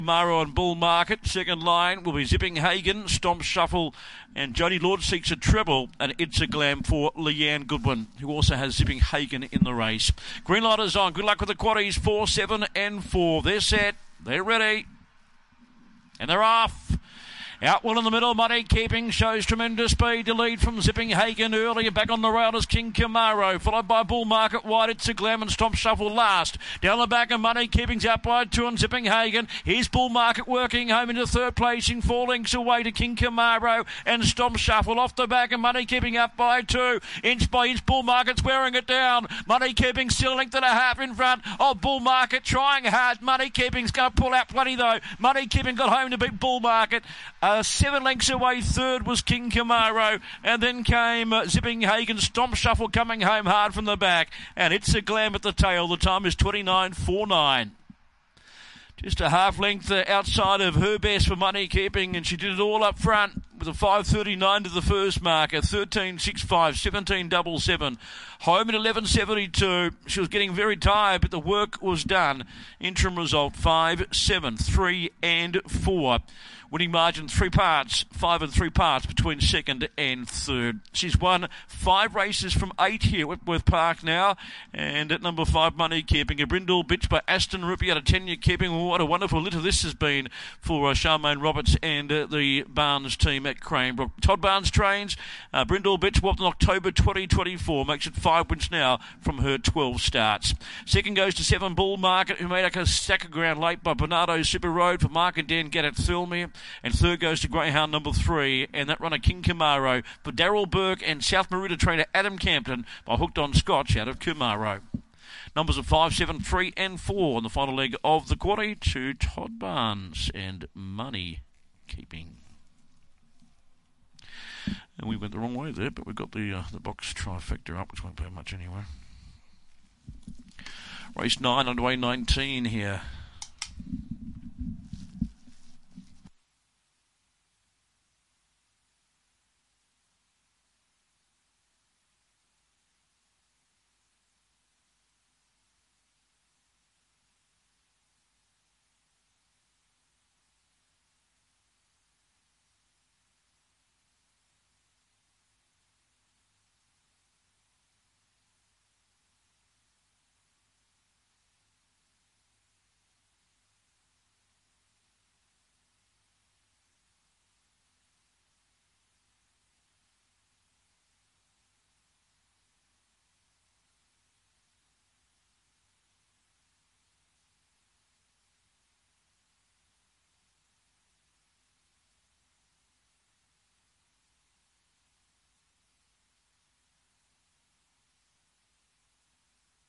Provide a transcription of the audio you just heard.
Camaro and Bull Market. Second line will be Zipping Hagen, Stomp Shuffle, and Jody Lord seeks a treble, and It's a Glam for Leanne Goodwin, who also has Zipping Hagen in the race. Green light is on. Good luck with the quaddies, 4, 7 and 4. They're set. They're ready. And they're off. Out well in the middle, Money Keeping shows tremendous speed to lead from Zipping Hagen early. Back on the rail is King Camaro, followed by Bull Market wide. It's a Glam and Stomp Shuffle last. Down the back of Money Keeping's out by 2 and Zipping Hagen. Here's Bull Market working home into third placing, 4 lengths away to King Camaro and Stomp Shuffle. Off the back of Money Keeping up by 2. Inch by inch, Bull Market's wearing it down. Money Keeping still a length and a half in front of Bull Market, trying hard. Money Keeping's going to pull out plenty though. Money Keeping got home to beat Bull Market. 7 lengths away, third was King Camaro, and then came Zipping Hagen. Stomp Shuffle coming home hard from the back, and It's a Glam at the tail. The time is 29.49. Just a half length outside of her best for Money Keeping, and she did it all up front with a 5.39 to the first marker, 13.65, 17.77. Home at 11.72. She was getting very tired, but the work was done. Interim result 5, 7, 3 and 4. Winning margin 3 parts, 5 and 3 parts between second and third. She's won 5 races from 8 here at Whitworth Park now. And at number 5, Money Keeping. A Brindle Bitch by Aston Ruppy out of 10-year keeping. What a wonderful litter this has been for Charmaine Roberts and the Barnes team at Cranebrook. Todd Barnes trains. Brindle Bitch whopped in October 2024. Makes it 5 wins now from her 12 starts. Second goes to 7 Bull Market, who made a stack of ground late by Bernardo Super Road for Mark and Dan Gaddett Thilmere. And third goes to Greyhound number 3, and that runner King Camaro for Daryl Burke and South Maruta trainer Adam Campton by Hooked on Scotch out of Camaro. Numbers of 5, 7, 3 and 4 on the final leg of the quarter to Todd Barnes and Money Keeping. And we went the wrong way there, but we've got the box trifecta up, which won't pay much anyway. Race 9 underway, 19 here.